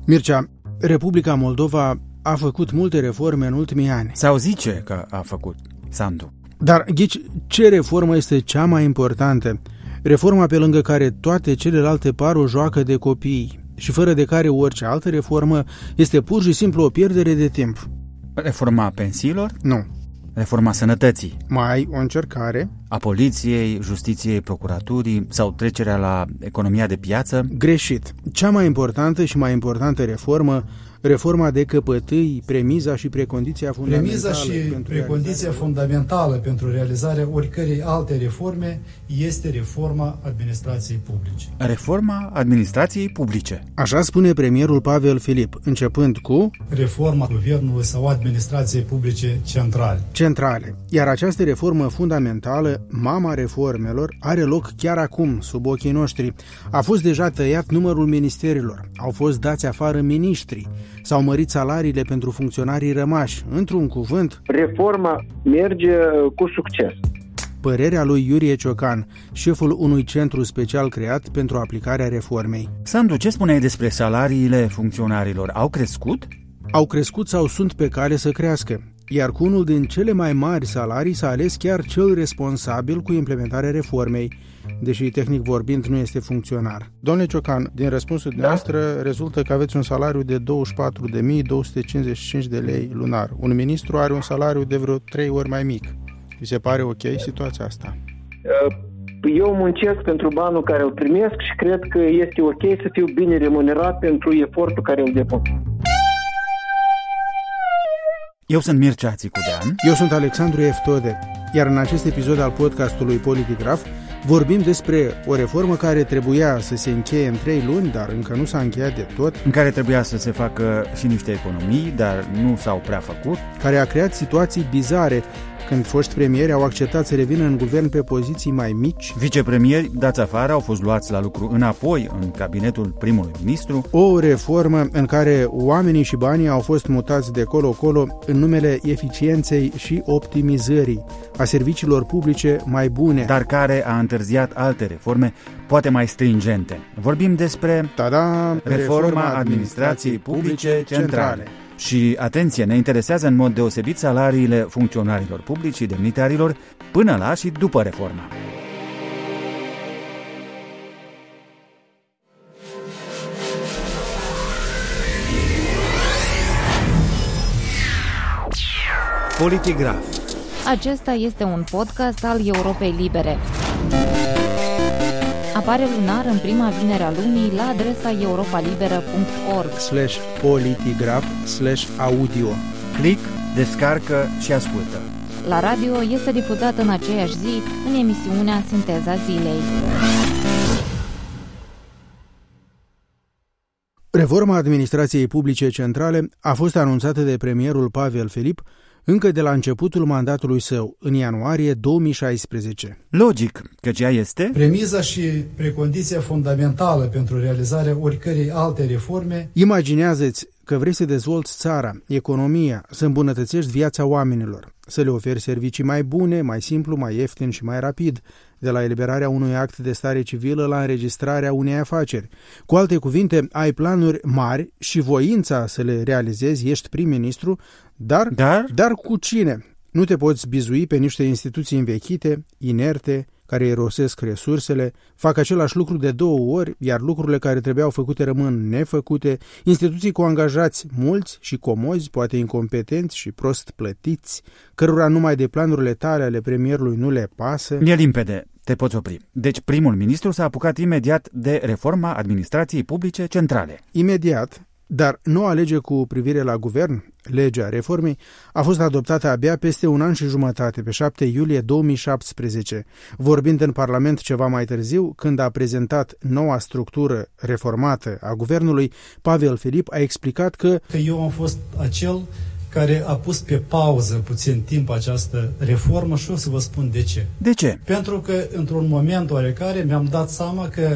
Mircea, Republica Moldova a făcut multe reforme în ultimii ani. Sau zice că a făcut, Sandu. Dar ghici, ce reformă este cea mai importantă? Reforma pe lângă care toate celelalte par o joacă de copii și fără de care orice altă reformă este pur și simplu o pierdere de timp. Reforma pensiilor? Nu. Reforma sănătății? Mai o încercare? A poliției, justiției, procuraturii sau trecerea la economia de piață? Greșit. Cea mai importantă și mai importantă reforma de căpătâi, premiza și precondiția fundamentală pentru realizarea oricărei alte reforme este reforma administrației publice. Reforma administrației publice. Așa spune premierul Pavel Filip, începând cu reforma guvernului sau administrației publice centrale. Iar această reformă fundamentală, mama reformelor, are loc chiar acum, sub ochii noștri. A fost deja tăiat numărul ministerilor, au fost dați afară miniștrii, s-au mărit salariile pentru funcționarii rămași. Într-un cuvânt, reforma merge cu succes. Părerea lui Iurie Ciocan, șeful unui centru special creat pentru aplicarea reformei. Sandu, ce spuneai despre salariile funcționarilor? Au crescut? Au crescut sau sunt pe cale să crească. Iar cu unul din cele mai mari salarii s-a ales chiar cel responsabil cu implementarea reformei, deși tehnic vorbind nu este funcționar. Domnule Ciocan, din răspunsul dumneavoastră rezultă că aveți un salariu de 24.255 de lei lunar. Un ministru are un salariu de vreo 3 ori mai mic. Vi se pare ok situația asta? Eu muncesc pentru banul care îl primesc și cred că este ok să fiu bine remunerat pentru efortul care îl depun. Eu sunt Mircea Țicudean. Eu sunt Alexandru Eftode. Iar în acest episod al podcastului Politigraf vorbim despre o reformă care trebuia să se încheie în 3 luni, dar încă nu s-a încheiat de tot. În care trebuia să se facă și niște economii, dar nu s-au prea făcut. Care a creat situații bizare când foști premieri au acceptat să revină în guvern pe poziții mai mici. Vicepremieri dați afară au fost luați la lucru înapoi în cabinetul primului ministru. O reformă în care oamenii și banii au fost mutați de colo-colo în numele eficienței și optimizării, a serviciilor publice mai bune. Dar care a întârziat alte reforme, poate mai stringente. Vorbim despre reforma administrației publice centrale. Și, atenție, ne interesează în mod deosebit salariile funcționarilor publici și demnitarilor până la și după reforma. Politigraf. Acesta este un podcast al Europei Libere. Apare lunar în prima vinere a lunii la adresa europalibera.org/politigraf/audio. Click, descarcă și ascultă. La radio este difuzat în aceeași zi în emisiunea Sinteza Zilei. Reforma administrației publice centrale a fost anunțată de premierul Pavel Filip încă de la începutul mandatului său, în ianuarie 2016. Logic, căci ea este premiza și precondiția fundamentală pentru realizarea oricărei alte reforme. Imaginează-ți că vrei să dezvolți țara, economia, să îmbunătățești viața oamenilor, să le oferi servicii mai bune, mai simplu, mai ieftin și mai rapid, de la eliberarea unui act de stare civilă la înregistrarea unei afaceri. Cu alte cuvinte, ai planuri mari și voința să le realizezi, ești prim-ministru, dar cu cine? Nu te poți bizui pe niște instituții învechite, inerte, care irosesc resursele, fac același lucru de 2 ori, iar lucrurile care trebuiau făcute rămân nefăcute, instituții cu angajați mulți și comozi, poate incompetenți și prost plătiți, cărora numai de planurile tale ale premierului nu le pasă. E limpede, te poți opri. Deci primul ministru s-a apucat imediat de reforma administrației publice centrale. Imediat, dar noua lege cu privire la guvern, legea reformei, a fost adoptată abia peste 1 an și jumătate, pe 7 iulie 2017. Vorbind în Parlament ceva mai târziu, când a prezentat noua structură reformată a guvernului, Pavel Filip a explicat că eu am fost acel care a pus pe pauză puțin timp această reformă și o să vă spun de ce. De ce? Pentru că într-un moment oarecare mi-am dat seama că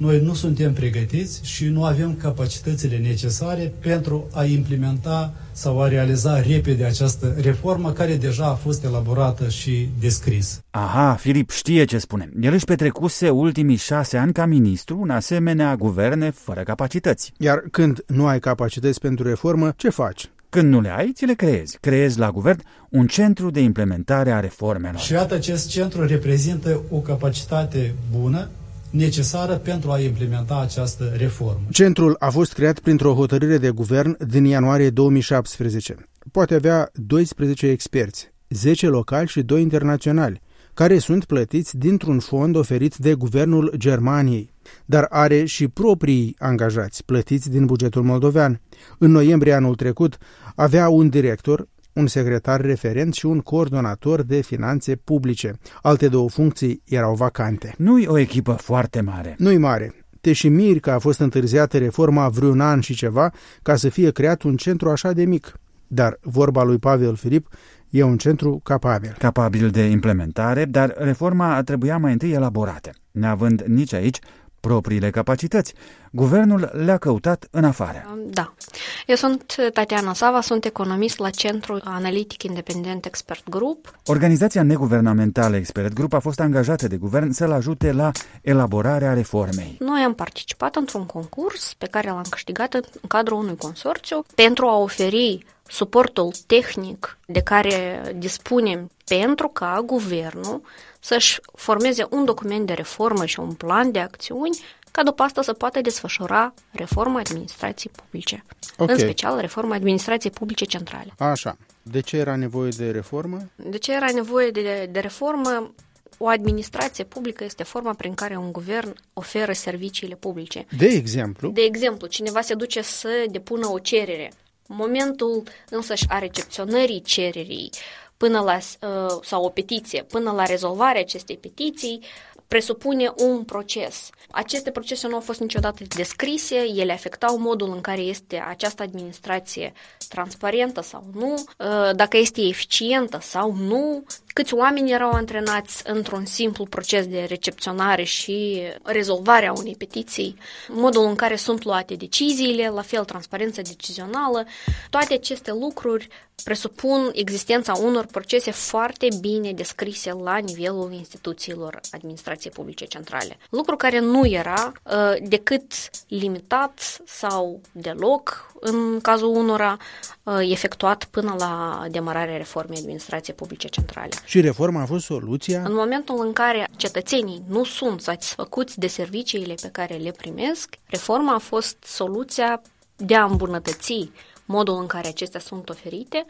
noi nu suntem pregătiți și nu avem capacitățile necesare pentru a implementa sau a realiza repede această reformă care deja a fost elaborată și descris. Aha, Filip știe ce spune. El își petrecuse ultimii 6 ani ca ministru în asemenea guverne fără capacități. Iar când nu ai capacități pentru reformă, ce faci? Când nu le ai, ți le creezi. Creezi la guvern un centru de implementare a reformelor. Și iată, acest centru reprezintă o capacitate bună, necesară pentru a implementa această reformă. Centrul a fost creat printr-o hotărâre de guvern din ianuarie 2017. Poate avea 12 experți, 10 locali și 2 internaționali, care sunt plătiți dintr-un fond oferit de guvernul Germaniei, dar are și proprii angajați, plătiți din bugetul moldovean. În noiembrie anul trecut avea un director, un secretar referent și un coordonator de finanțe publice. Alte 2 funcții erau vacante. Nu-i o echipă foarte mare. Nu-i mare. Te și miri că a fost întârziată reforma vreun an și ceva ca să fie creat un centru așa de mic. Dar vorba lui Pavel Filip e un centru capabil. Capabil de implementare, dar reforma trebuia mai întâi elaborată. Neavând nici aici propriile capacități, guvernul le-a căutat în afară. Da. Eu sunt Tatiana Sava, sunt economist la Centrul Analitic Independent Expert Group. Organizația neguvernamentală Expert Group a fost angajată de guvern să-l ajute la elaborarea reformei. Noi am participat într-un concurs pe care l-am câștigat în cadrul unui consorțiu pentru a oferi suportul tehnic de care dispunem pentru ca guvernul să-și formeze un document de reformă și un plan de acțiuni ca după asta să poată desfășura reforma administrației publice. Okay. În special reforma administrației publice centrale. Așa. De ce era nevoie de reformă? De ce era nevoie de reformă? O administrație publică este forma prin care un guvern oferă serviciile publice. De exemplu? De exemplu, cineva se duce să depună o cerere. Momentul însăși a recepționării cererii până la, sau o petiție, până la rezolvarea acestei petiții, presupune un proces. Aceste procese nu au fost niciodată descrise, ele afectau modul în care este această administrație transparentă sau nu, dacă este eficientă sau nu, câți oameni erau antrenați într-un simplu proces de recepționare și rezolvarea unei petiții, modul în care sunt luate deciziile, la fel transparența decizională, toate aceste lucruri presupun existența unor procese foarte bine descrise la nivelul instituțiilor administrației publice centrale. Lucru care nu era decât limitat sau deloc, în cazul unora, efectuat până la demararea reformei administrației publice centrale. Și reforma a fost soluția? În momentul în care cetățenii nu sunt satisfăcuți de serviciile pe care le primesc, reforma a fost soluția de a îmbunătăți modul în care acestea sunt oferite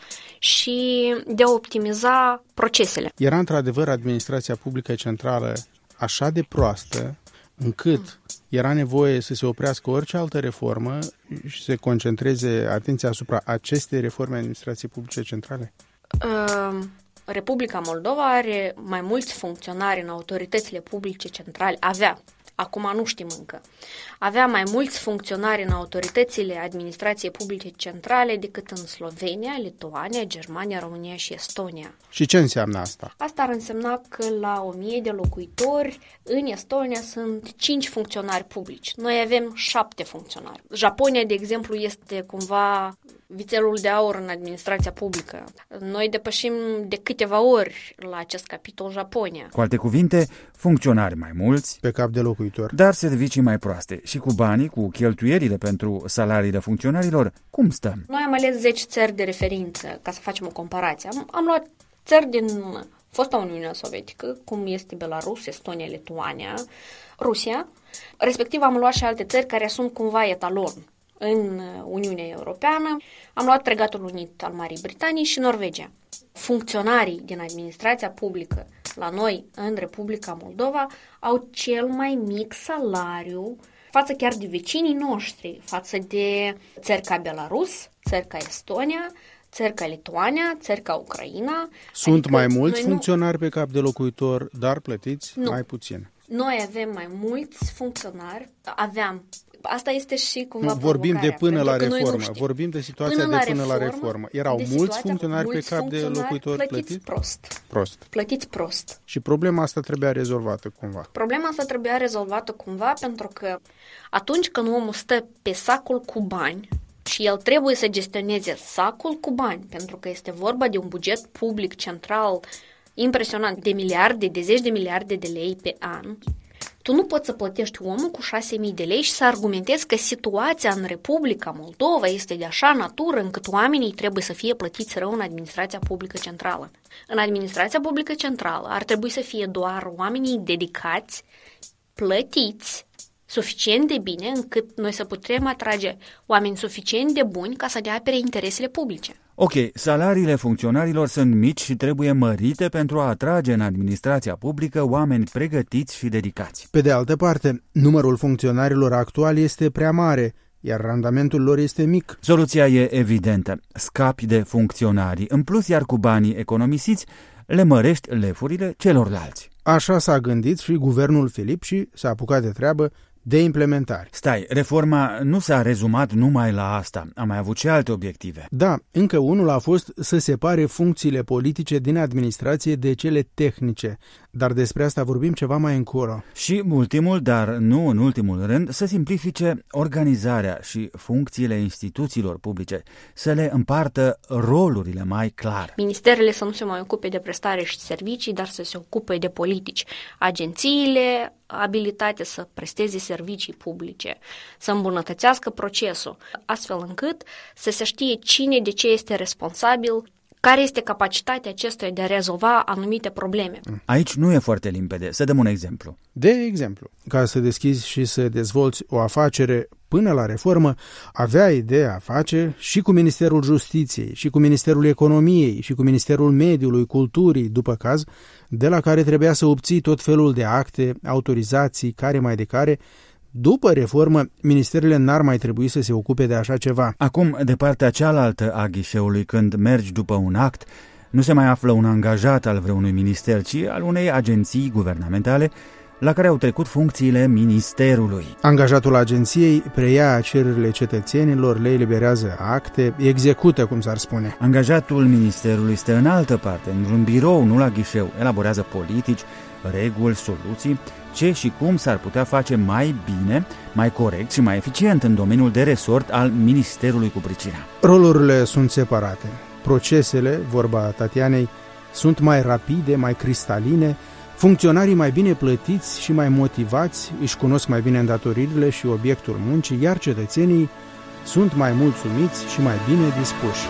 și de a optimiza procesele. Era într-adevăr administrația publică centrală așa de proastă încât era nevoie să se oprească orice altă reformă și să se concentreze atenția asupra acestei reforme administrației publice centrale? Republica Moldova are mai mulți funcționari în autoritățile publice centrale. Acum nu știm încă. Avea mai mulți funcționari în autoritățile administrației publice centrale decât în Slovenia, Lituania, Germania, România și Estonia. Și ce înseamnă asta? Asta ar însemna că la 1000 de locuitori în Estonia sunt 5 funcționari publici. Noi avem 7 funcționari. Japonia, de exemplu, este cumva vițelul de aur în administrația publică. Noi depășim de câteva ori la acest capitol Japonia. Cu alte cuvinte, funcționari mai mulți pe cap de locuitor, dar servicii mai proaste. Și cu banii, cu cheltuielile pentru salariile funcționarilor, cum stăm? Noi am ales 10 țări de referință ca să facem o comparație. Am luat țări din fosta Uniune Sovietică, cum este Belarus, Estonia, Lituania, Rusia. Respectiv am luat și alte țări care sunt cumva etalon în Uniunea Europeană. Am luat Regatul Unit al Marii Britanii și Norvegia. Funcționarii din administrația publică la noi, în Republica Moldova, au cel mai mic salariu față chiar de vecinii noștri, față de țări ca Belarus, țări ca Estonia, țări ca Lituania, țări ca Ucraina. Sunt mai mulți funcționari pe cap de locuitor, dar plătiți mai puțin. Noi avem mai mulți funcționari, aveam asta este și cumva vorbim de până la reformă. Vorbim de situația de până la reformă. Erau mulți funcționari pe cap de locuitori plătiți prost. Plătiți prost. Și problema asta trebuia rezolvată cumva. Problema asta trebuia rezolvată cumva pentru că atunci când omul stă pe sacul cu bani și el trebuie să gestioneze sacul cu bani, pentru că este vorba de un buget public central impresionant de miliarde, de zeci de miliarde de lei pe an, tu nu poți să plătești omul cu 6.000 de lei și să argumentezi că situația în Republica Moldova este de așa natură încât oamenii trebuie să fie plătiți rău în administrația publică centrală. În administrația publică centrală ar trebui să fie doar oamenii dedicați, plătiți, suficient de bine încât noi să putem atrage oameni suficient de buni ca să ne apere interesele publice. Ok, salariile funcționarilor sunt mici și trebuie mărite pentru a atrage în administrația publică oameni pregătiți și dedicați. Pe de altă parte, numărul funcționarilor actuali este prea mare, iar randamentul lor este mic. Soluția e evidentă. Scapi de funcționarii. În plus, iar cu banii economisiți, le mărești lefurile celorlalți. Așa s-a gândit și guvernul Filip și s-a apucat de treabă de implementare. Stai, reforma nu s-a rezumat numai la asta. A mai avut și alte obiective. Da, încă unul a fost să separe funcțiile politice din administrație de cele tehnice, dar despre asta vorbim ceva mai încolo. Și ultimul, dar nu în ultimul rând, să simplifice organizarea și funcțiile instituțiilor publice, să le împartă rolurile mai clar. Ministerele să nu se mai ocupe de prestare și servicii, dar să se ocupe de politici. Agențiile abilitate să presteze servicii publice, să îmbunătățească procesul, astfel încât să se știe cine de ce este responsabil, care este capacitatea acestuia de a rezolva anumite probleme. Aici nu e foarte limpede. Să dăm un exemplu. De exemplu, ca să deschizi și să dezvolți o afacere până la reformă, aveai de a face și cu Ministerul Justiției, și cu Ministerul Economiei, și cu Ministerul Mediului, Culturii, după caz, de la care trebuia să obții tot felul de acte, autorizații, care mai de care. După reformă, ministerele n-ar mai trebui să se ocupe de așa ceva. Acum, de partea cealaltă a ghișeului, când mergi după un act, nu se mai află un angajat al vreunui minister, ci al unei agenții guvernamentale la care au trecut funcțiile ministerului. Angajatul agenției preia cererile cetățenilor, le eliberează acte, execută, cum s-ar spune. Angajatul ministerului stă în altă parte, într-un birou, nu la ghișeu, elaborează politici, reguli, soluții, ce și cum s-ar putea face mai bine, mai corect și mai eficient în domeniul de resort al ministerului cu pricina. Rolurile sunt separate. Procesele, vorba Tatianei, sunt mai rapide, mai cristaline, funcționarii mai bine plătiți și mai motivați își cunosc mai bine îndatoririle și obiectul muncii, iar cetățenii sunt mai mulțumiți și mai bine dispuși.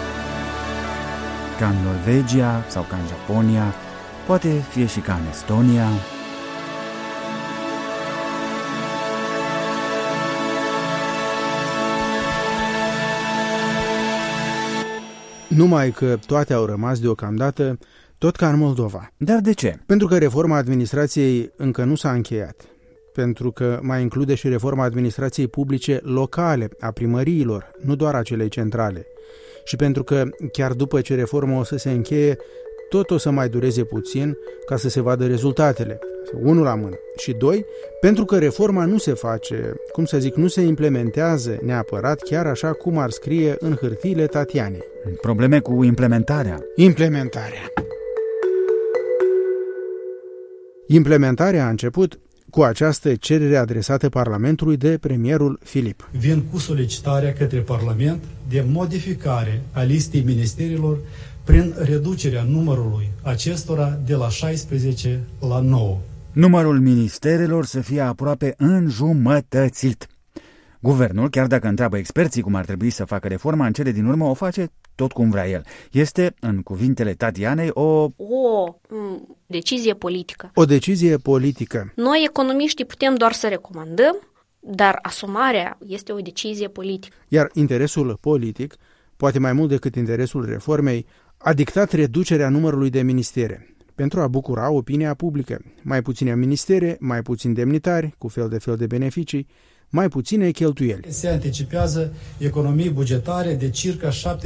Ca în Norvegia sau ca în Japonia, poate fi și ca în Estonia. Numai că toate au rămas deocamdată tot ca în Moldova. Dar de ce? Pentru că reforma administrației încă nu s-a încheiat. Pentru că mai include și reforma administrației publice locale, a primăriilor, nu doar a celei centrale. Și pentru că chiar după ce reforma o să se încheie, tot o să mai dureze puțin ca să se vadă rezultatele. Unul la mână. Și doi, pentru că reforma nu se face, nu se implementează neapărat chiar așa cum ar scrie în hârtiile Tatianei. Probleme cu implementarea. Implementarea a început cu această cerere adresată Parlamentului de premierul Filip. Vin cu solicitarea către Parlament de modificare a listei ministerilor prin reducerea numărului acestora de la 16 la 9. Numărul ministerelor să fie aproape înjumătățit. Guvernul, chiar dacă întreabă experții cum ar trebui să facă reforma, în cele din urmă o face tot cum vrea el. Este, în cuvintele Tatianei, o decizie politică. O decizie politică. Noi, economiștii, putem doar să recomandăm, dar asumarea este o decizie politică. Iar interesul politic, poate mai mult decât interesul reformei, a dictat reducerea numărului de ministere, pentru a bucura opinia publică. Mai puține ministere, mai puțini demnitari, cu fel de beneficii, mai puține cheltuieli. Se anticipează economii bugetare de circa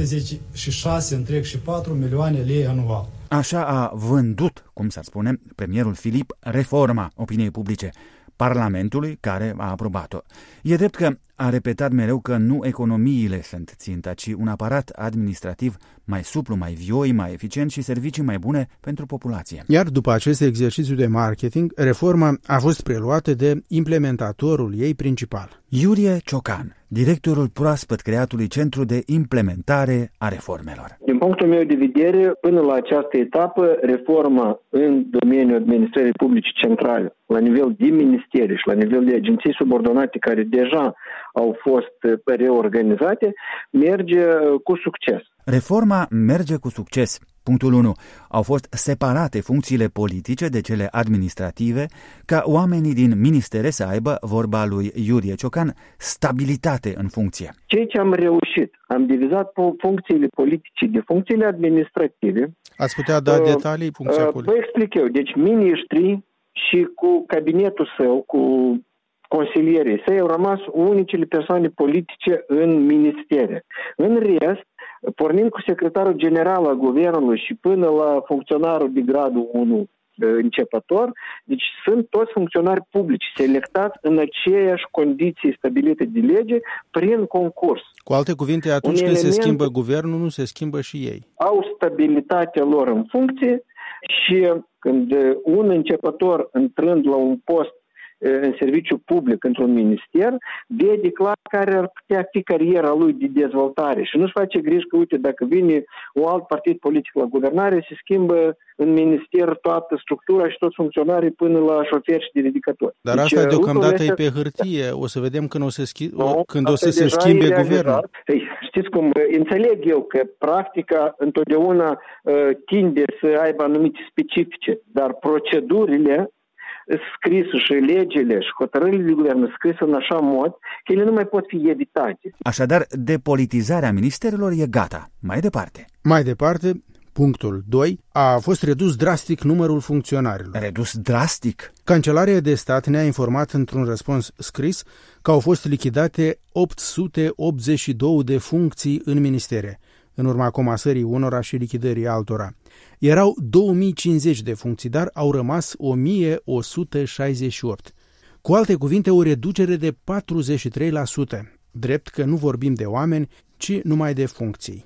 76,4 milioane lei anual. Așa a vândut, cum s-ar spune, premierul Filip reforma opiniei publice, Parlamentului care a aprobat-o. E drept că a repetat mereu că nu economiile sunt ținta, ci un aparat administrativ mai suplu, mai vioi, mai eficient și servicii mai bune pentru populație. Iar după acest exercițiu de marketing, reforma a fost preluată de implementatorul ei principal. Iurie Ciocan, directorul proaspăt creatului Centru de Implementare a Reformelor. Din punctul meu de vedere, până la această etapă, reforma în domeniul administrării publice centrale, la nivel de ministeri și la nivel de agenții subordonate care deja au fost reorganizate, merge cu succes. Reforma merge cu succes. Punctul 1. Au fost separate funcțiile politice de cele administrative ca oamenii din ministere să aibă, vorba lui Iurie Ciocan, stabilitate în funcție. Ceea ce am reușit, am divizat funcțiile politice de funcțiile administrative. Ați putea da detalii funcția politică? Vă explic eu. Deci miniștrii și cu cabinetul său, cu consilierii săi, au rămas unicele persoane politice în ministere. În rest, pornind cu secretarul general al guvernului și până la funcționarul de gradul 1 începător, deci sunt toți funcționari publici selectați în aceeași condiții stabilite de lege prin concurs. Cu alte cuvinte, atunci când se schimbă guvernul, nu se schimbă și ei. Au stabilitatea lor în funcție și când un începător intrând la un post în serviciu public într-un minister, vede clar care ar putea fi cariera lui de dezvoltare și nu-și face griji că, uite, dacă vine un alt partid politic la guvernare, se schimbă în minister toată structura și toți funcționarii până la șoferi și de ridicatori. Dar deci, asta deocamdată e pe hârtie. O să vedem când o să se schimbe guvernul. Știți cum? Înțeleg eu că practica întotdeauna tinde să aibă anumite specifice, dar procedurile scrise și legile și hotărârile de guvern scrise în așa mod că ele nu mai pot fi evitate. Așadar, depolitizarea ministerelor e gata. Mai departe. Mai departe, punctul 2, a fost redus drastic numărul funcționarilor. Redus drastic? Cancelaria de stat ne-a informat într-un răspuns scris că au fost lichidate 882 de funcții în ministere, în urma comasării unora și lichidării altora. Erau 2050 de funcții, dar au rămas 1168. Cu alte cuvinte, o reducere de 43%. Drept că nu vorbim de oameni, ci numai de funcții.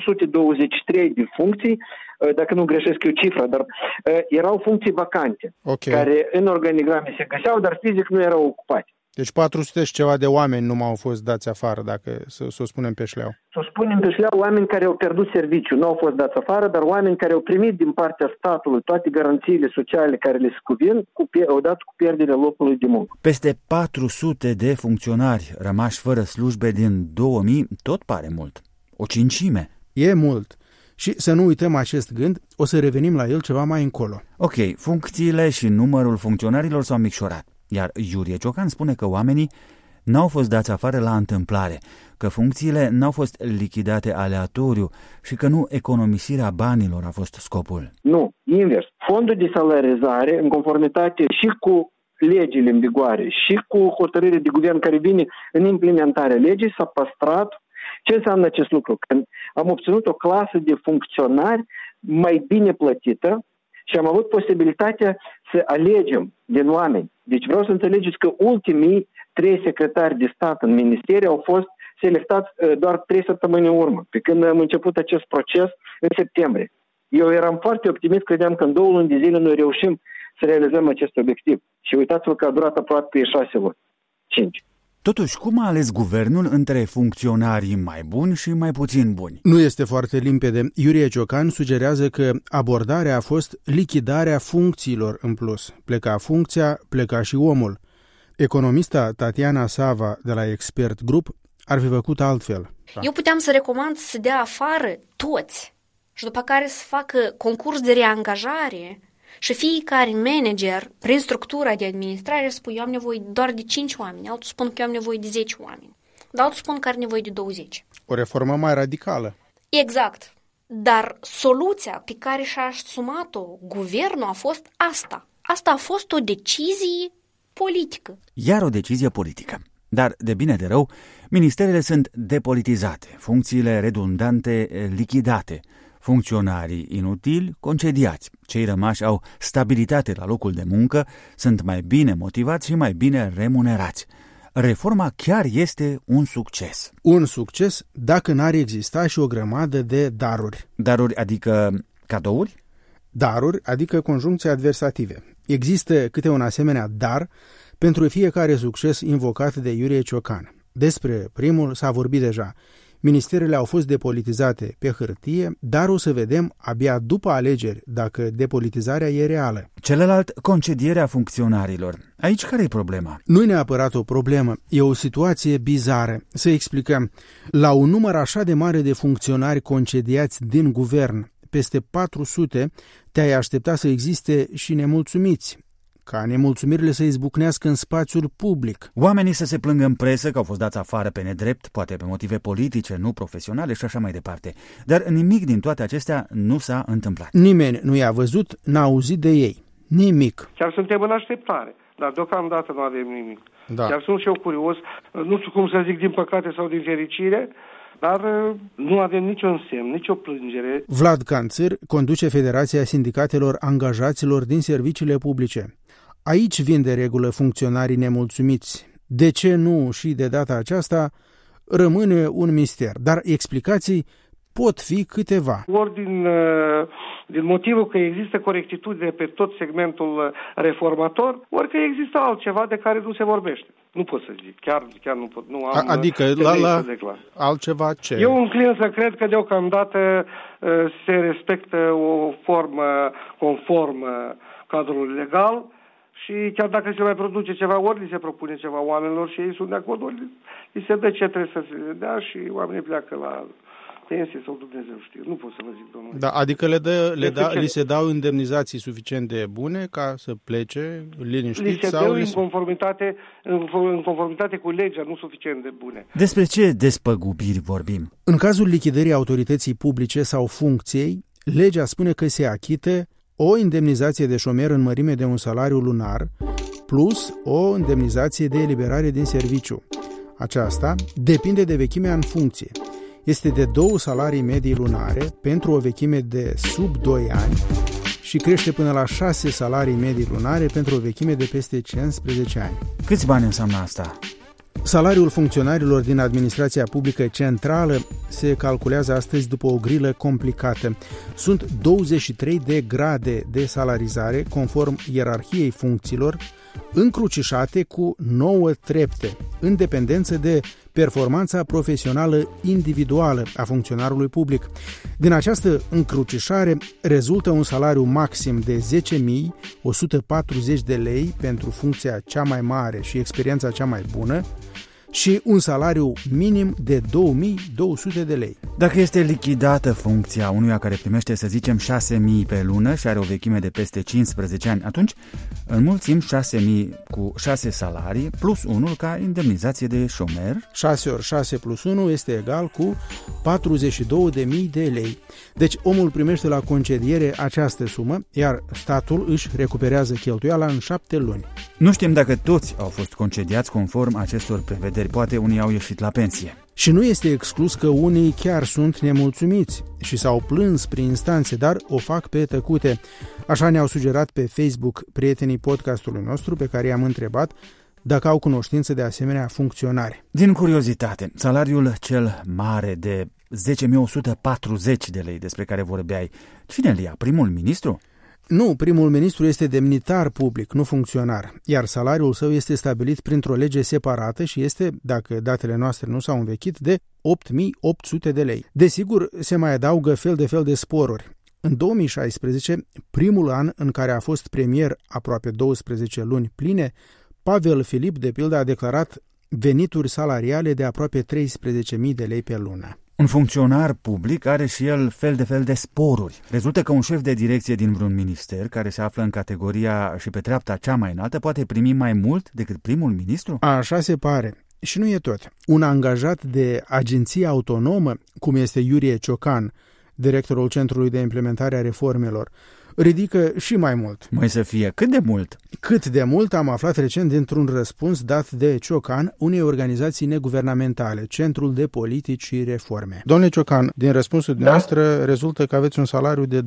423 de funcții, dacă nu greșesc eu cifra, dar erau funcții vacante, care în organigrame se găseau, dar fizic nu erau ocupate. Deci 400 și ceva de oameni nu au fost dați afară, dacă să o spunem pe șleau. Să o spunem pe șleau, oameni care au pierdut serviciu, nu au fost dați afară, dar oameni care au primit din partea statului toate garanțiile sociale care le cuvin, odată cu pierderea locului de muncă. Peste 400 de funcționari rămași fără slujbe din 2000, tot pare mult. O cincime. E mult. Și să nu uităm acest gând, o să revenim la el ceva mai încolo. Ok, funcțiile și numărul funcționarilor s-au micșorat. Iar Iurie Ciocan spune că oamenii n-au fost dați afară la întâmplare, că funcțiile n-au fost lichidate aleatoriu și că nu economisirea banilor a fost scopul. Nu, invers. Fondul de salarizare, în conformitate și cu legile în vigoare și cu hotărârea de guvern care vine în implementarea legii, s-a păstrat. Ce înseamnă acest lucru? Că am obținut o clasă de funcționari mai bine plătită și am avut posibilitatea să alegem din oameni. Deci vreau să înțelegeți că ultimii 3 secretari de stat în ministeri au fost selectați doar 3 săptămâni în urmă, pe când am început acest proces în septembrie. Eu eram foarte optimist, credeam că în 2 luni de zile noi reușim să realizăm acest obiectiv. Și uitați-vă că a durat aproape 6 luni. 5. Totuși, cum a ales guvernul între funcționarii mai buni și mai puțin buni? Nu este foarte limpede. Iurie Ciocan sugerează că abordarea a fost lichidarea funcțiilor în plus. Pleca funcția, pleca și omul. Economista Tatiana Sava de la Expert Group ar fi făcut altfel. Eu puteam să recomand să dea afară toți și după care să facă concurs de reangajare. Și fiecare manager, prin structura de administrare, spune, eu am nevoie doar de 5 oameni, altul spun că eu am nevoie de 10 oameni, dar altul spun că are nevoie de 20. O reformă mai radicală. Exact. Dar soluția pe care și-a asumat-o guvernul a fost asta. Asta a fost o decizie politică. Iar o decizie politică. Dar, de bine de rău, ministerele sunt depolitizate, funcțiile redundante lichidate, funcționarii inutili concediați. Cei rămași au stabilitate la locul de muncă, sunt mai bine motivați și mai bine remunerați. reforma chiar este un succes. Un succes dacă n-ar exista și o grămadă de daruri. Daruri adică cadouri? Daruri adică conjuncții adversative. Există câte un asemenea dar pentru fiecare succes invocat de Iurie Ciocan. Despre primul s-a vorbit deja. Ministerele au fost depolitizate pe hârtie, dar o să vedem abia după alegeri dacă depolitizarea e reală. Celălalt, concedierea funcționarilor. Aici care e problema? Nu e neapărat o problemă, e o situație bizară. Să explicăm. La un număr așa de mare de funcționari concediați din guvern, peste 400, te-ai aștepta să existe și nemulțumiți, ca nemulțumirile să izbucnească în spațiul public. Oamenii să se plângă în presă că au fost dați afară pe nedrept, poate pe motive politice, nu profesionale și așa mai departe. Dar nimic din toate acestea nu s-a întâmplat. Nimeni nu i-a văzut, n-a auzit de ei. Nimic. Chiar suntem în așteptare, dar deocamdată nu avem nimic. Da. Chiar sunt și eu curios, nu știu cum să zic, din păcate sau din fericire, dar nu avem niciun semn, nicio plângere. Vlad Canțăr conduce Federația Sindicatelor Angajaților din Serviciile Publice. Aici vin de regulă funcționarii nemulțumiți. De ce nu și de data aceasta rămâne un mister, dar explicații pot fi câteva. Ori din motivul că există corectitudine pe tot segmentul reformator, ori că există altceva de care nu se vorbește. Nu pot să zic, chiar nu pot. Nu am adică la altceva ce? Eu înclin să cred că deocamdată se respectă o formă conformă cadrului legal și chiar dacă se mai produce ceva, ori li se propune ceva oamenilor și ei sunt de acord, ori li se dă ce trebuie să se dea și oamenii pleacă la pensie sau Dumnezeu știe. Nu pot să vă zic, domnule. Da, adică li se dau indemnizații suficient de bune ca să plece liniștit? Li se dau în conformitate cu legea, nu suficient de bune. Despre ce despăgubiri vorbim? În cazul lichidării autorității publice sau funcției, legea spune că se achită o indemnizație de șomer în mărime de un salariu lunar plus o indemnizație de eliberare din serviciu. Aceasta depinde de vechimea în funcție. Este de 2 salarii medii lunare pentru o vechime de sub 2 ani și crește până la 6 salarii medii lunare pentru o vechime de peste 15 ani. Câți bani înseamnă asta? Salariul funcționarilor din administrația publică centrală se calculează astăzi după o grilă complicată. Sunt 23 de grade de salarizare conform ierarhiei funcțiilor, încrucișate cu 9 trepte, în dependență de performanța profesională individuală a funcționarului public. Din această încrucișare rezultă un salariu maxim de 10.140 de lei pentru funcția cea mai mare și experiența cea mai bună și un salariu minim de 2.200 de lei. Dacă este lichidată funcția unuia care primește, să zicem, 6.000 pe lună și are o vechime de peste 15 ani, atunci înmulțim 6.000 cu 6 salarii plus 1 ca indemnizație de șomer. 6 ori 6 plus 1 este egal cu 42.000 de lei. Deci omul primește la concediere această sumă, iar statul își recuperează cheltuiala în 7 luni. Nu știm dacă toți au fost concediați conform acestor prevederi, poate unii au ieșit la pensie. Și nu este exclus că unii chiar sunt nemulțumiți și s-au plâns prin instanțe, dar o fac pe tăcute. Așa ne-au sugerat pe Facebook prietenii podcastului nostru pe care i-am întrebat dacă au cunoștință de asemenea funcționari. Din curiozitate, salariul cel mare de 10.140 de lei despre care vorbeai, cine îl ia? Primul ministru? Nu, primul ministru este demnitar public, nu funcționar, iar salariul său este stabilit printr-o lege separată și este, dacă datele noastre nu s-au învechit, de 8.800 de lei. Desigur, se mai adaugă fel de sporuri. În 2016, primul an în care a fost premier aproape 12 luni pline, Pavel Filip, de pildă, a declarat venituri salariale de aproape 13.000 de lei pe lună. Un funcționar public are și el fel de sporuri. Rezultă că un șef de direcție din vreun minister, care se află în categoria și pe treapta cea mai înaltă, poate primi mai mult decât primul ministru? Așa se pare. Și nu e tot. Un angajat de agenție autonomă, cum este Iurie Ciocan, directorul Centrului de Implementare a Reformelor, ridică și mai mult. Mai să fie cât de mult? Cât de mult am aflat recent dintr-un răspuns dat de Ciocan unei organizații neguvernamentale, Centrul de Politici și Reforme. Domnule Ciocan, din răspunsul dumneavoastră rezultă că aveți un salariu de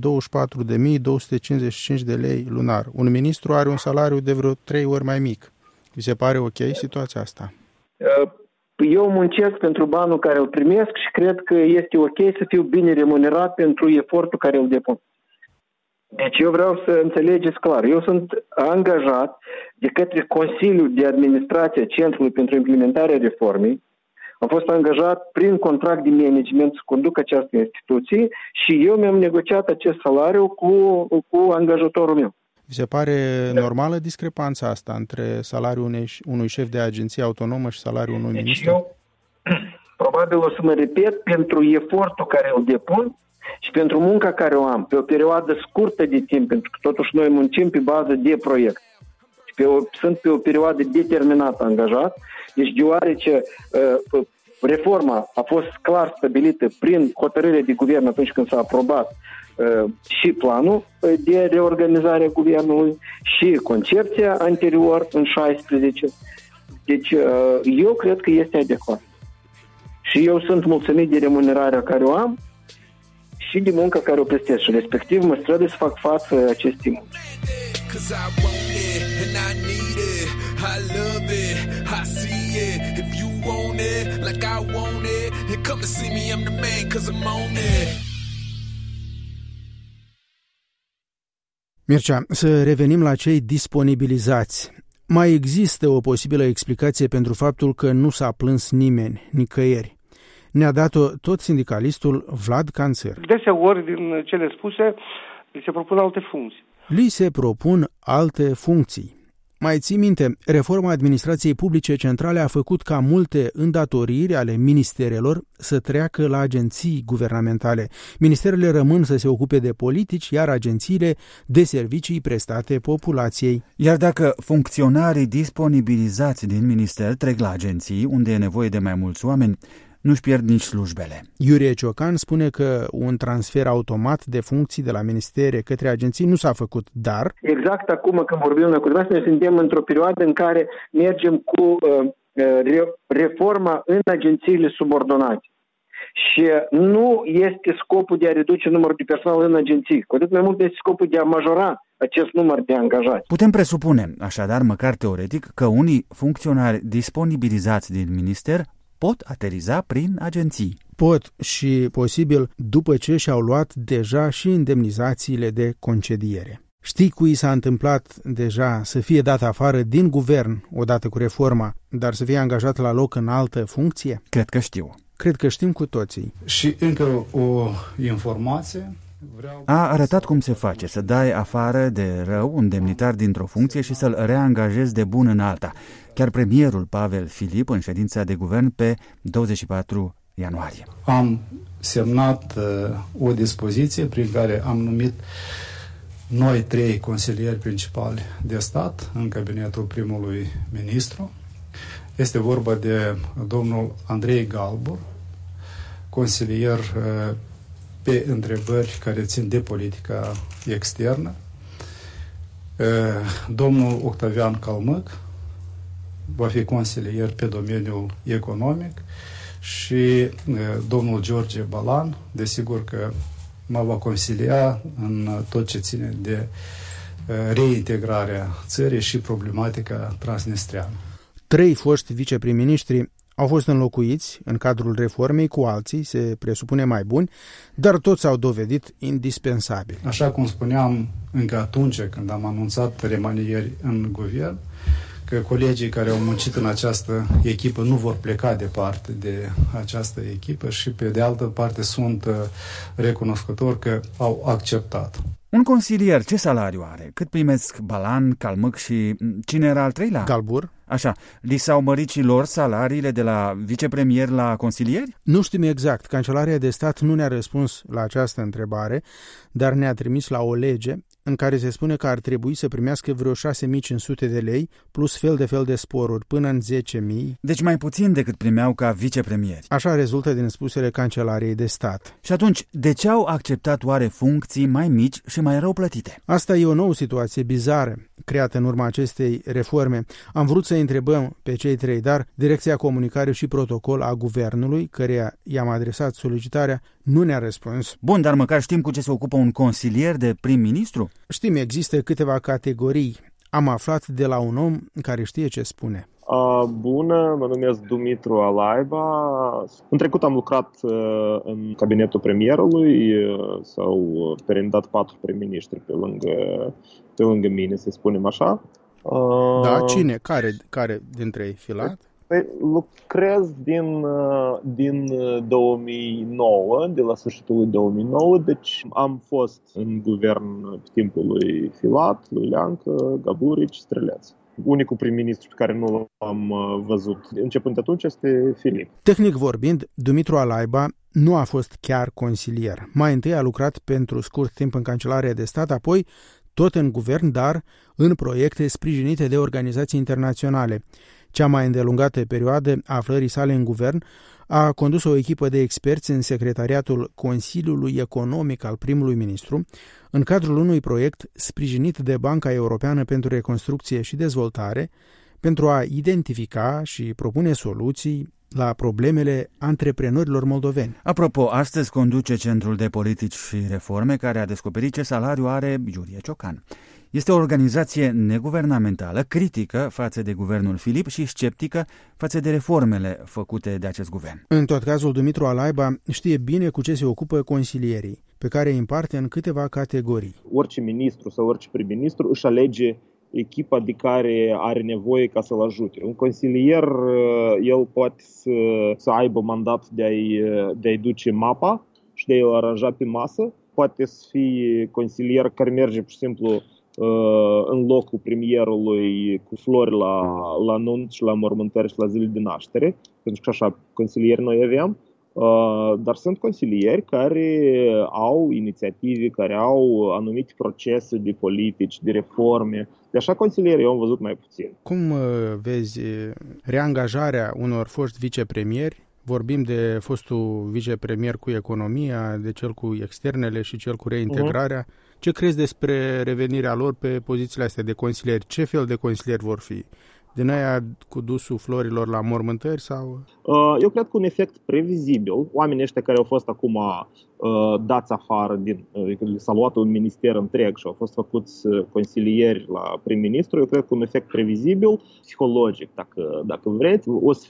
24.255 de lei lunar. Un ministru are un salariu de vreo 3 ori mai mic. Vi se pare ok situația asta? Eu muncesc pentru banul care îl primesc și cred că este ok să fiu bine remunerat pentru efortul care îl depun. Deci eu vreau să înțelegeți clar. Eu sunt angajat de către Consiliul de Administrație a Centrului pentru implementarea reformei. Am fost angajat prin contract de management să conduc această instituție și eu mi-am negociat acest salariu cu angajatorul meu. Vi se pare normală discrepanța asta între salariul unui șef de agenție autonomă și salariul unui ministru? Eu probabil o să mă repet, pentru efortul care îl depun și pentru munca care o am pe o perioadă scurtă de timp, pentru că totuși noi muncim pe bază de proiect. Sunt pe o perioadă determinată angajat, deci deoarece reforma a fost clar stabilită prin hotărâre de guvern atunci când s-a aprobat și planul de reorganizare a guvernului și concepția anterior în 16. Deci eu cred că este adecvat. Și eu sunt mulțumit de remunerarea care o am și de munca care o prestez și respectiv mă strădui să fac față acestei munci. Mircea, să revenim la cei disponibilizați. Mai există o posibilă explicație pentru faptul că nu s-a plâns nimeni, nicăieri. Ne-a dat-o tot sindicalistul Vlad Canțăr. Deseori, din cele spuse, li se propun alte funcții. Li se propun alte funcții. Mai ții minte, reforma administrației publice centrale a făcut ca multe îndatoriri ale ministerelor să treacă la agenții guvernamentale. Ministerele rămân să se ocupe de politici, iar agențiile de servicii prestate populației. Iar dacă funcționarii disponibilizați din minister trec la agenții, unde e nevoie de mai mulți oameni, nu-și pierd nici slujbele. Iurie Ciocan spune că un transfer automat de funcții de la ministere către agenții nu s-a făcut, dar... Exact acum când vorbim noi cu dumneavoastră, ne suntem într-o perioadă în care mergem cu reforma în agențiile subordonate. Și nu este scopul de a reduce numărul de personal în agenții, cu atât mai mult este scopul de a majora acest număr de angajați. Putem presupune, așadar, măcar teoretic, că unii funcționari disponibilizați din minister pot ateriza prin agenții. Pot și posibil după ce și-au luat deja și indemnizațiile de concediere. Știi cui s-a întâmplat deja să fie dat afară din guvern odată cu reforma, dar să fie angajat la loc în altă funcție? Cred că știu. Cred că știm cu toții. Și încă o informație. A arătat cum se face să dai afară de rău un demnitar dintr-o funcție și să-l reangajezi de bun în alta. Chiar premierul Pavel Filip în ședința de guvern pe 24 ianuarie. Am semnat o dispoziție prin care am numit noi 3 consilieri principali de stat în cabinetul primului ministru. Este vorba de domnul Andrei Galbur, consilier pe întrebări care țin de politica externă, domnul Octavian Calmăc va fi consilier pe domeniul economic și domnul George Balan, desigur că mă va consilia în tot ce ține de reintegrarea țării și problematica transnistreană. 3 foști viceprim-ministri au fost înlocuiți în cadrul reformei cu alții, se presupune mai buni, dar toți s-au dovedit indispensabili. Așa cum spuneam încă atunci când am anunțat remanieri în guvern, că colegii care au muncit în această echipă nu vor pleca departe de această echipă și pe de altă parte sunt recunoscători că au acceptat. Un consilier ce salariu are? Cât primesc Balan, Calmăc și cine era al treilea? Galbur. Așa, li s-au mărit și lor salariile de la vicepremier la consilieri? Nu știm exact. Cancelaria de stat nu ne-a răspuns la această întrebare, dar ne-a trimis la o lege în care se spune că ar trebui să primească vreo 6.500 de lei plus fel de fel de sporuri până în 10.000. Deci mai puțin decât primeau ca vicepremieri. Așa rezultă din spusele Cancelariei de stat. Și atunci, de ce au acceptat oare funcții mai mici și mai rău plătite? Asta e o nouă situație bizară creată în urma acestei reforme. Am vrut să întrebăm pe cei 3, dar Direcția Comunicare și Protocol a Guvernului, căreia i-am adresat solicitarea, nu ne-a răspuns. Bun, dar măcar știm cu ce se ocupă un consilier de prim-ministru? Știm, există câteva categorii. Am aflat de la un om care știe ce spune. Bună, mă numesc Dumitru Alaiba. În trecut am lucrat în cabinetul premierului, s-au perindat 4 prim-ministri pe lângă mine, să spunem așa. Da, cine? Care dintre ei? Filat? Lucrez din 2009, de la sfârșitul lui 2009, deci am fost în guvern pe timpul lui Filat, lui Leancă, Gaburici, Streleț. Unicul prim-ministru pe care nu l-am văzut începând de atunci este Filip. Tehnic vorbind, Dumitru Alaiba nu a fost chiar consilier. Mai întâi a lucrat pentru scurt timp în Cancelarea de Stat, apoi tot în guvern, dar în proiecte sprijinite de organizații internaționale. Cea mai îndelungată perioadă a aflării sale în guvern a condus o echipă de experți în secretariatul Consiliului Economic al primului ministru, în cadrul unui proiect sprijinit de Banca Europeană pentru Reconstrucție și Dezvoltare, pentru a identifica și propune soluții la problemele antreprenorilor moldoveni. Apropo, astăzi conduce Centrul de Politici și Reforme, care a descoperit ce salariu are Iurie Ciocan. Este o organizație neguvernamentală, critică față de guvernul Filip și sceptică față de reformele făcute de acest guvern. În tot cazul, Dumitru Alaiba știe bine cu ce se ocupă consilierii, pe care îi împarte în câteva categorii. Orice ministru sau orice prim-ministru își alege echipa de care are nevoie ca să-l ajute. Un consilier, el poate să aibă mandat de a-i duce mapa și de a-i aranja pe masă. Poate să fie consilier care merge, pur și simplu, în locul premierului cu flori la nunți și la mormântări și la zile de naștere, pentru că așa consilieri noi avem, dar sunt consilieri care au inițiative, care au anumite procese de politici, de reforme. De așa consilieri eu am văzut mai puțin. Cum vezi reangajarea unor foști vicepremieri? Vorbim de fostul vicepremier cu economia, de cel cu externele și cel cu reintegrarea. Ce crezi despre revenirea lor pe pozițiile astea de consilieri? Ce fel de consilieri vor fi? Din aia cu dusul florilor la mormântări sau? Eu cred că un efect previzibil. Oamenii ăștia care au fost acum dați afară, s-a luat un minister întreg și au fost făcuți consilieri la prim-ministru, eu cred că un efect previzibil, psihologic, dacă vreți,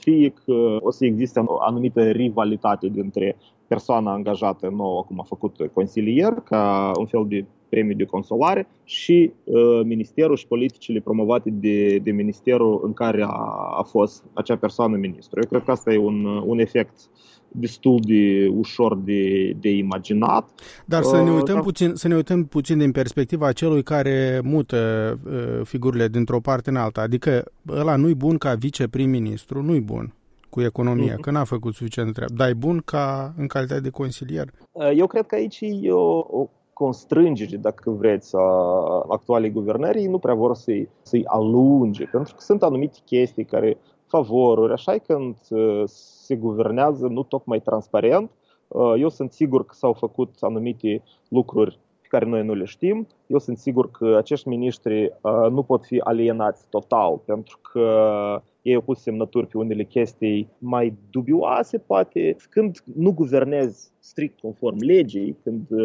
o să existe o anumită rivalitate dintre persoana angajată nouă, cum a făcut consilier, ca un fel de premiu de consolare, și ministerul și politicile promovate de ministerul în care a fost acea persoană ministru. Eu cred că asta e un efect destul de ușor de imaginat. Dar să ne uităm puțin din perspectiva celui care mută figurile dintr-o parte în alta. Adică ăla nu-i bun ca viceprim-ministru, nu-i bun cu economia, că n-a făcut suficient treabă. Dar e bun în calitate de consilier? Eu cred că aici e o constrângere, dacă vreți, a actualei guvernări. Ei nu prea vor să-i alunge, pentru că sunt anumite chestii care favoruri, așa când se guvernează nu tocmai transparent. Eu sunt sigur că s-au făcut anumite lucruri pe care noi nu le știm. Eu sunt sigur că acești miniștri nu pot fi alienați total, pentru că ei au pus semnături pe unele chestii mai dubioase, poate. Când nu guvernezi strict conform legii,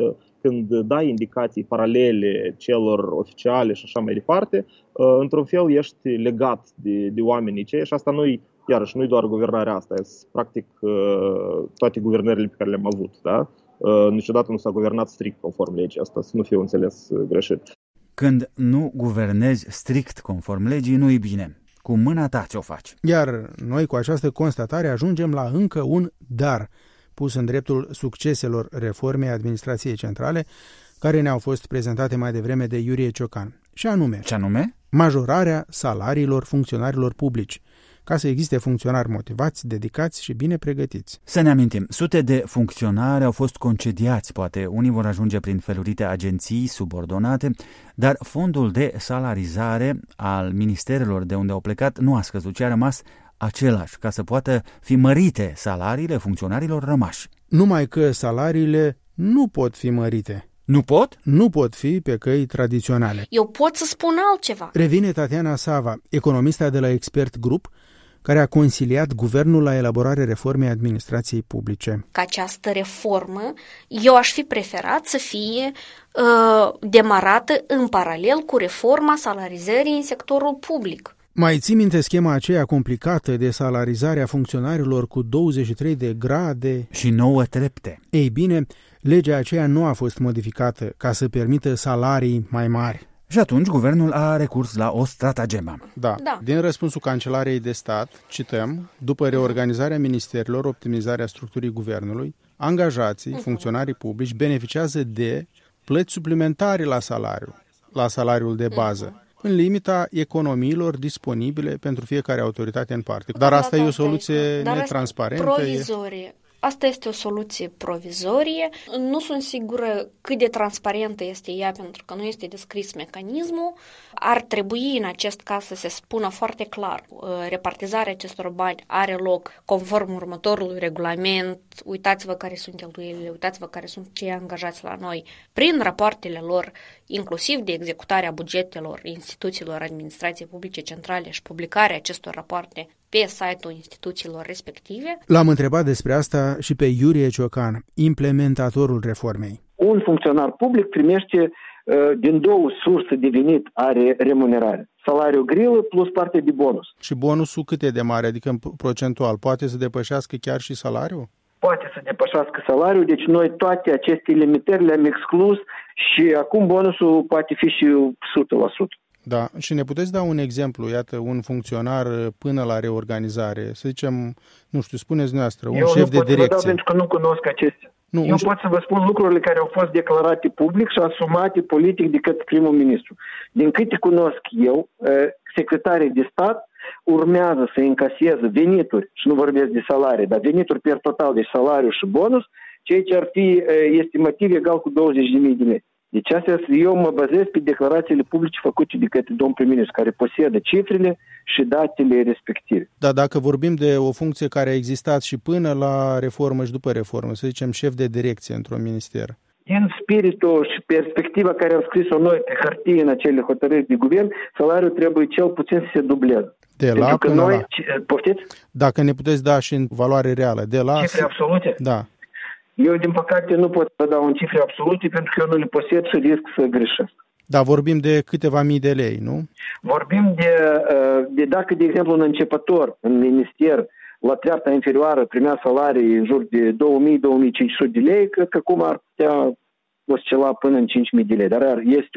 când dai indicații paralele celor oficiale și așa mai departe, într-un fel ești legat de oamenii cei și asta nu-i doar guvernarea asta, practic toate guvernările pe care le-am avut, da? Niciodată nu s-a guvernat strict conform legii, asta să nu fie înțeles greșit. Când nu guvernezi strict conform legii, nu e bine. Cu mâna ta ce o faci. Iar noi cu această constatare ajungem la încă un dar pus în dreptul succeselor reformei administrației centrale, care ne-au fost prezentate mai devreme de Iurie Ciocan. Și anume? Ce anume? Majorarea salariilor funcționarilor publici, ca să existe funcționari motivați, dedicați și bine pregătiți. Să ne amintim, sute de funcționari au fost concediați, poate unii vor ajunge prin felurite agenții subordonate, dar fondul de salarizare al ministerelor de unde au plecat nu a scăzut, ci a rămas același, ca să poată fi mărite salariile funcționarilor rămași. Numai că salariile nu pot fi mărite. Nu pot? Nu pot fi pe căi tradiționale. Eu pot să spun altceva. Revine Tatiana Sava, economista de la Expert Group, care a consiliat guvernul la elaborarea reformei administrației publice. Ca această reformă, eu aș fi preferat să fie demarată în paralel cu reforma salarizării în sectorul public. Mai ții minte schema aceea complicată de salarizare a funcționarilor cu 23 de grade și 9 trepte? Ei bine, legea aceea nu a fost modificată ca să permită salarii mai mari. Și atunci guvernul a recurs la o stratagemă. Da. Din răspunsul Cancelarei de Stat, cităm, după reorganizarea ministerilor, optimizarea structurii guvernului, angajații, funcționarii publici beneficiază de plăți suplimentare la salariul de bază, în limita economiilor disponibile pentru fiecare autoritate în parte. Dar asta e o soluție netransparentă. Provizorie. Asta este o soluție provizorie. Nu sunt sigură cât de transparentă este ea, pentru că nu este descris mecanismul. Ar trebui în acest caz să se spună foarte clar. Repartizarea acestor bani are loc conform următorului regulament. Uitați-vă care sunt cheltuielile, uitați-vă care sunt cei angajați la noi. Prin rapoartele lor, inclusiv de executarea bugetelor instituțiilor administrației publice centrale și publicarea acestor rapoarte pe site-ul instituțiilor respective. L-am întrebat despre asta și pe Iurie Ciocan, implementatorul reformei. Un funcționar public primește din două surse de venit, are remunerare. Salariul grilă plus parte de bonus. Și bonusul cât e de mare, adică procentual? Poate să depășească chiar și salariul? Poate să depășească salariul, deci noi toate aceste limitări le-am exclus și acum bonusul poate fi și 100%. Da, și ne puteți da un exemplu, iată, un funcționar până la reorganizare, să zicem, nu știu, spuneți dumneavoastră, un șef de direcție. Eu nu pot să vă dau pentru că nu cunosc acestea. Eu pot să vă spun lucrurile care au fost declarate public și asumate politic de către primul ministru. Din câte cunosc eu, secretarii de stat urmează să încaseze venituri, și nu vorbesc de salarii, dar venituri per total, de salariu și bonus, ceea ce ar fi estimativ egal cu 20.000 de lei. Deci astea, eu mă bazez pe declarațiile publice făcute de către domnul prim-ministru, care posedă cifrele și datele respective. Da, dacă vorbim de o funcție care a existat și până la reformă și după reformă, să zicem șef de direcție într-un minister. Din spiritul și perspectiva care am scris-o noi pe hârtie în acele hotărâri de guvern, salariul trebuie cel puțin să se dubleze. De la până noi, la. Poftiți? Dacă ne puteți da și în valoare reală. De la. Cifre absolute? Da. Eu, din păcate, nu pot să dau în cifre absolute pentru că eu nu le posed și risc să greșesc. Da, vorbim de câteva mii de lei, nu? Vorbim de dacă, de exemplu, un începător în minister la treapta inferioară primea salarii în jur de 2.000-2.500 de lei, cred că acum ar putea oscila până în 5.000 de lei. Dar este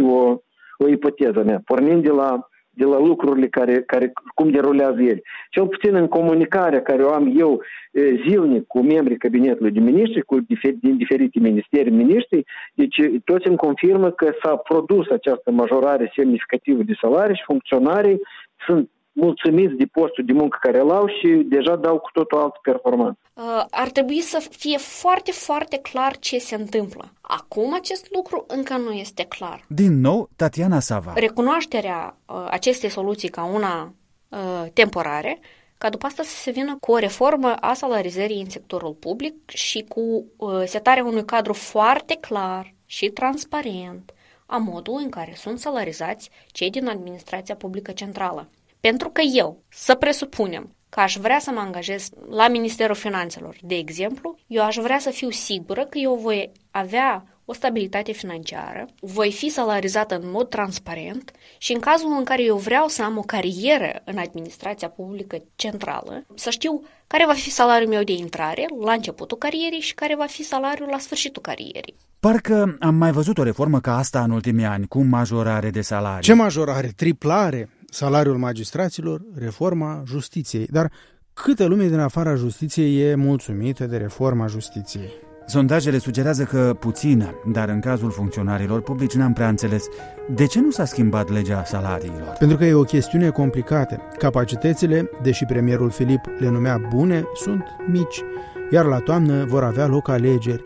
o ipoteză mea, pornind de la lucrurile care cum derulează ele. Cel puțin în comunicarea care o am eu zilnic cu membrii cabinetului de miniștri, din diferite ministeri miniștri, deci toți îmi confirmă că s-a produs această majorare semnificativă de salarii și funcționarii sunt mulțumiți de postul de muncă care îl au și deja dau cu totul altă performanță. Ar trebui să fie foarte, foarte clar ce se întâmplă. Acum acest lucru încă nu este clar. Din nou, Tatiana Sava. Recunoașterea acestei soluții ca una temporare, ca după asta să se vină cu o reformă a salarizării în sectorul public și cu setarea unui cadru foarte clar și transparent a modului în care sunt salarizați cei din administrația publică centrală. Pentru că eu, să presupunem că aș vrea să mă angajez la Ministerul Finanțelor, de exemplu, eu aș vrea să fiu sigură că eu voi avea o stabilitate financiară, voi fi salarizată în mod transparent și în cazul în care eu vreau să am o carieră în administrația publică centrală, să știu care va fi salariul meu de intrare la începutul carierii și care va fi salariul la sfârșitul carierii. Parcă am mai văzut o reformă ca asta în ultimii ani, cu majorare de salarii. Ce majorare? Triplare? Salariul magistraților, reforma justiției. Dar câtă lume din afara justiției e mulțumită de reforma justiției? Sondajele sugerează că puțină, dar în cazul funcționarilor publici n-am prea înțeles de ce nu s-a schimbat legea salariilor. Pentru că e o chestiune complicată. Capacitățile, deși premierul Filip le numea bune, sunt mici, iar la toamnă vor avea loc alegeri.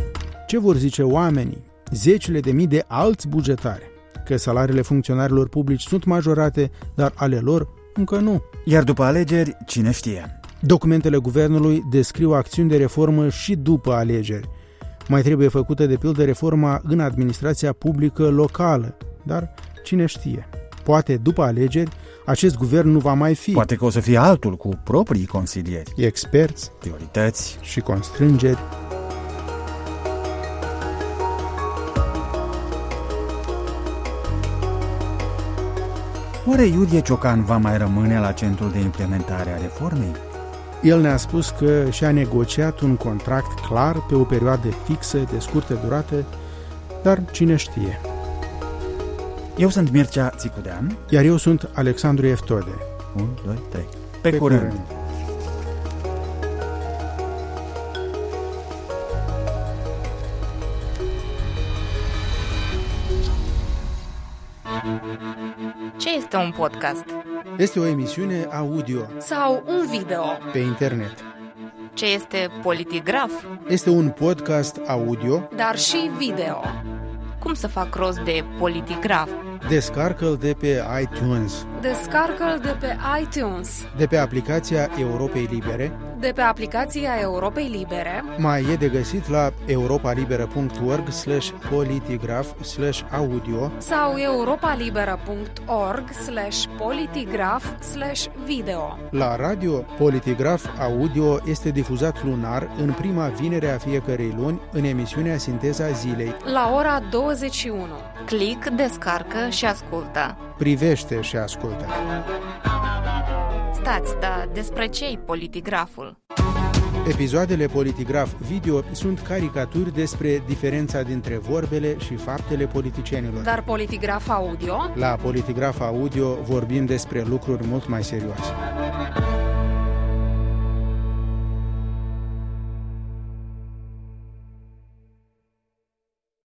Ce vor zice oamenii, zecile de mii de alți bugetari? Că salariile funcționarilor publici sunt majorate, dar ale lor încă nu. Iar după alegeri, cine știe? Documentele guvernului descriu acțiuni de reformă și după alegeri. Mai trebuie făcută de pildă reforma în administrația publică locală, dar cine știe? Poate după alegeri acest guvern nu va mai fi. Poate că o să fie altul cu proprii consilieri, experți, priorități și constrângeri. Oare Iulie Ciocan va mai rămâne la centrul de implementare a reformei? El ne-a spus că și-a negociat un contract clar pe o perioadă fixă de scurtă durată, dar cine știe. Eu sunt Mircea Țicudean. Iar eu sunt Alexandru Eftode. 1, 2, 3. Pe curând! Ce este un podcast? Este o emisiune audio sau un video pe internet. Ce este Politigraf? Este un podcast audio, dar și video. Cum să fac rost de Politigraf? Descarcă-l de pe iTunes. Descarcă-l de pe iTunes. De pe aplicația Europei Libere. De pe aplicația Europei Libere. Mai e de găsit la europalibera.org/politigraf/audio sau europalibera.org/politigraf/video. La radio, Politigraf Audio este difuzat lunar în prima vinere a fiecărei luni în emisiunea Sinteza Zilei. La ora 21. Click, descarcă și ascultă. Privește și ascultă. Stați, dar despre ce-i Politigraful? Episoadele Politigraf Video sunt caricaturi despre diferența dintre vorbele și faptele politicienilor. Dar Politigraf Audio? La Politigraf Audio vorbim despre lucruri mult mai serioase.